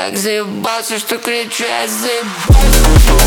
Так заебался, что кричу, я заебался.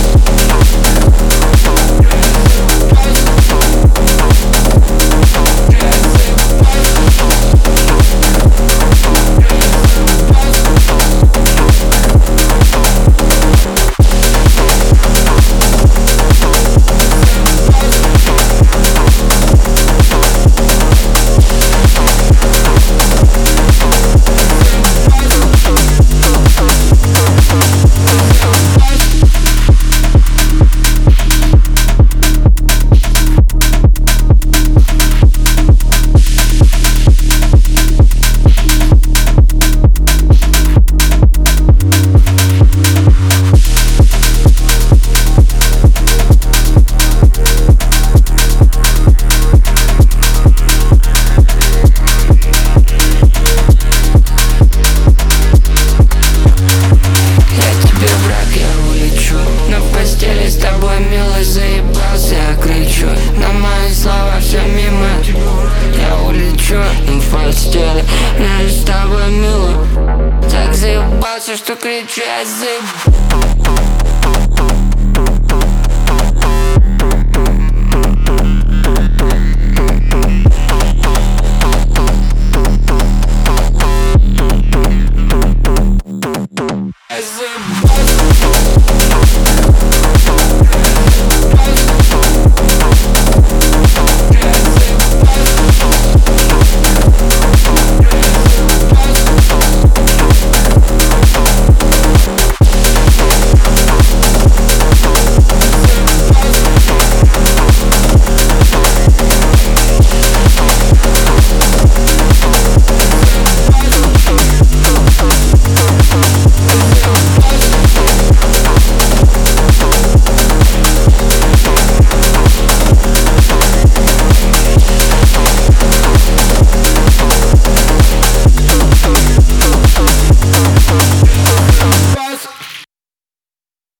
С тобой, милый, заебался, я кричу. На мои слова все мимо, я улечу в постели. Я с тобой, милый, так заебался, что кричу, я заебался.